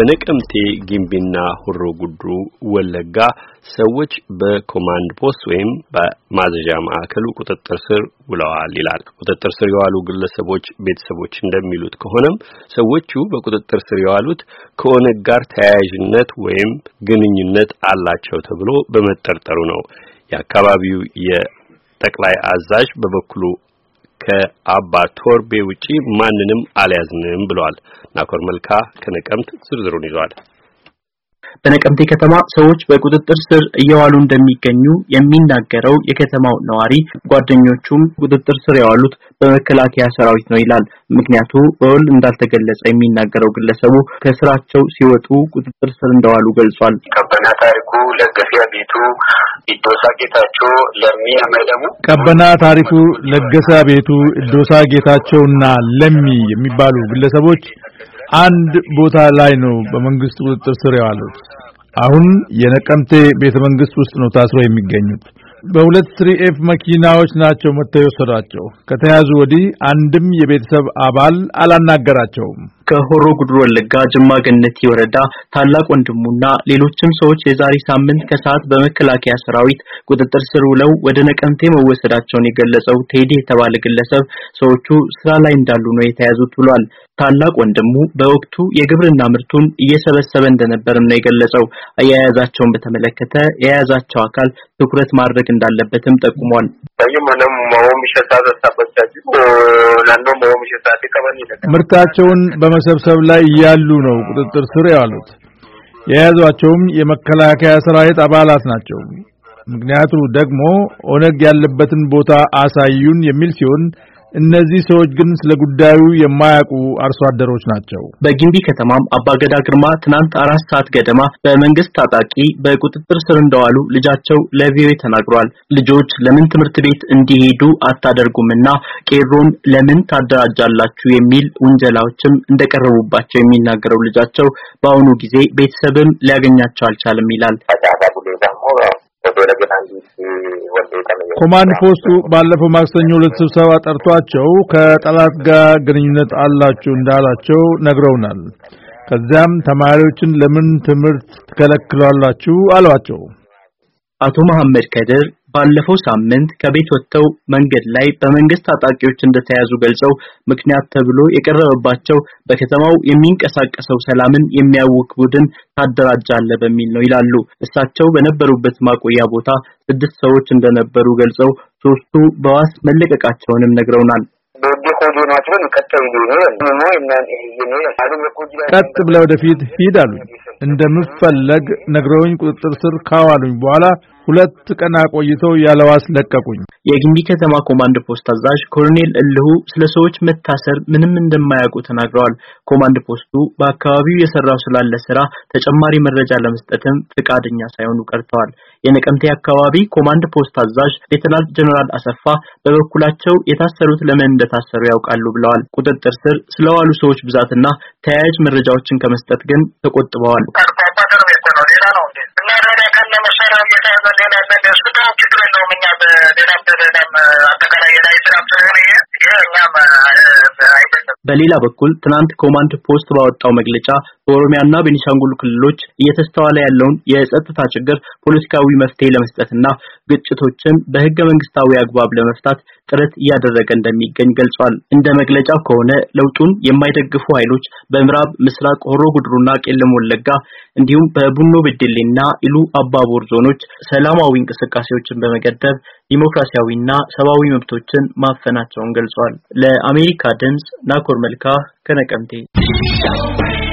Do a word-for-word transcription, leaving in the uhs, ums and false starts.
በነቀምቴ ጊምቢና ሆሮ ጉድሩ ወለጋ ሰዎች በኮማንድ ፖስት ወይም በማዘዣ ማዕከሉ ቁጥጥር ስር ውለዋል ይላል። ቁጥጥር ስር የዋሉ ግለሰቦች ቤተሰቦች እንደሚሉት ከሆነም ሰዎቹ በቁጥጥር ስር የዋሉት ከኦነግ ጋር ተያያዥነት ወይም ግንኙነት አላቸው ተብሎ በመጠርጠሩ ነው። የአካባቢው የጠቅላይ አዛዥ በበኩሉ ከአባ ቶርቤ ውጪ ማንንም አልያዝንም ብለዋል። ናኮር መልካ ከነቀምት ዝርዝሩን ይዟል። በነቀምቴ ከተማ ሰዎች በቁጥጥር ስር እየዋሉ እንደሚገኙ የሚናገረው የከተማው ነዋሪ ጓደኞቹም ቁጥጥር ስር የዋሉት በመከላከያ ሰራዊት ነው ይላል። ምክንያቱ በውል እንዳልተገለጸ የሚናገረው ግለሰቡ ከስራቸው ሲወጡ ቁጥጥር ስር እንደዋሉ ገልጿል። ቀበና ታሪኩ ለገሰ ቤቱ ኢዶሳ ጌታቸው ለሚ አመደሙ ቀበና ታሪኩ ለገሰ ቤቱ ኢዶሳ ጌታቸውና ለሚ የሚባሉ ግለሰቦች አንድ ቦታ ላይ ነው በመንግስት ቁጥጥር ስር ያሉት። አሁን የነቀምቴ ቤተ መንግስት ውስጥ ነው ታስረው የሚገኙት። በሁለት ትሪኤፍ መኪናዎች ናቸው መተው ወሰዳቸው። ከተያዙ ወዲህ አንድም የቤተሰብ አባል አላናገራቸውም። ከሆሮ ጉድሩ ወለጋ ጅማ ገነቲ ወረዳ ታላቅ ወንድሙና ሌሎችም ሰዎች የዛሬ ሳምንት ከሰዓት በመከላከያ ሰራዊት ቁጥጥር ስር ውለው ወደ ነቀምቴ መወሰዳቸውን የገለጸው ቴዲ የተባለ ግለሰብ ሰዎቹ ስራ ላይ እንዳሉ ነው የተያዙት ብሏል። ታላቅ ወንድሙ በወቅቱ የግብርና ምርቱን እየሰበሰበ እንደነበር ነው የገለጸው። አያያዛቸውን በተመለከተ የያዛቸው አካል ትኩረት ማድረግ እንዳለበትም ጠቁሟል። ምርታቸውን በመሰብሰብ ላይ ያሉ ነው ቁጥጥር ስር ያሉት። የያዟቸውም የመከላከያ ሰራዊት አባላት ናቸው። ምክንያቱ ደግሞ ኦነግ ያለበትን ቦታ አሳዩን የሚል ሲሆን እነዚህ ሰዎች ግን ስለ ጉዳዩ የማያውቁ አርሶ አደሮች ናቸው። በጊምቢ ከተማም አባገዳ ግርማ ትናንት አራት ሰዓት ገደማ በመንግስት ታጣቂ በቁጥጥር ስር እንደዋሉ ልጃቸው ለቪኦኤ ተናግሯል። ልጆች ለምን ትምህርት ቤት እንዲሄዱ አታደርጉምና ቄሮን ለምን ታደራጃላችሁ የሚል ውንጀላዎችም እንደቀረቡባቸው የሚናገረው ልጃቸው በአሁኑ ጊዜ ቤተሰብም ሊያገኛቸው አልቻለም ይላል። ኮማንድ ፖስቱ ባለፈው ማክሰኞ ዕለት ስብሰባ ጠርቷቸው ከጠላት ጋር ግንኙነት አላችሁ እንዳላቸው ነግረውናል። ከዛም ተማሪዎችን ለምን ትምህርት ትከለክላላችሁ አሏቸው። አቶ መሐመድ ከድር ባለፈው ሳምንት ከቤት ወጥተው መንገድ ላይ በመንግስት ታጣቂዎች እንደተያዙ ገልጸው ምክንያት ተብሎ የቀረበባቸው በከተማው የሚንቀሳቀሰው ሰላምን የሚያውክ ቡድን ታደራጃለ በሚል ነው ይላሉ። እሳቸው በነበሩበት ማቆያ ቦታ ስድስት ሰዎች እንደነበሩ ገልጸው ሶስቱ በዋስ መለቀቃቸውንም ነግረውናል። ቀጥ ብለው ወደፊት ሂዳሉ እንደምፈለግ ነግረውኝ ቁጥጥር ስር ካዋሉኝ በኋላ ሁለት ቀን ቆይተው ያለዋስ ለቀቁኝ። የጊምቢ ከተማ ኮማንድ ፖስት አዛዥ ኮሎኔል እልሁ ስለ ሰዎች መታሰር ምንም እንደማያውቁ ተናግረዋል። ኮማንድ ፖስቱ በአካባቢው የሰራው ስላለ ስራ ተጨማሪ መረጃ ለመስጠትም ፍቃደኛ ሳይሆኑ ቀርተዋል። የነቀምቴ አካባቢ ኮማንድ ፖስት አዛዥ ሌተናንት ጀነራል አሰፋ በበኩላቸው የታሰሩት ለምን እንደታሰሩ ያውቃሉ ብለዋል። ቁጥጥር ስር ስለዋሉ ሰዎች ብዛትና ተያያዥ መረጃዎችን ከመስጠት ግን ተቆጥበዋል። በሌላ በኩል ትናንት ኮማንድ ፖስት ባወጣው መግለጫ በኦሮሚያና ቤኒሻንጉል ክልሎች እየተስተዋለ ያለውን የጸጥታ ችግር ፖለቲካዊ መፍትሄ ለመስጠትና ግጭቶችን በህገ መንግስታዊ አግባብ ለመፍታት ጥረት እያደረገ እንደሚገኝ ገልጿል። እንደ መግለጫው ከሆነ ለውጡን የማይደግፉ ኃይሎች በምዕራብ ምስራቅ ሆሮ ጉድሩና ቄለም ወለጋ እንዲሁም በቡኖ በደሌና ኢሉ አባቦር ዞኖች ሰላማዊ እንቅስቃሴዎችን በመገደብ ዲሞክራሲያዊና ሰብአዊ መብቶችን ማፈናቸውን ገልጿል። ለአሜሪካ ድምጽ ናኮር መልካ ከነቀምቴ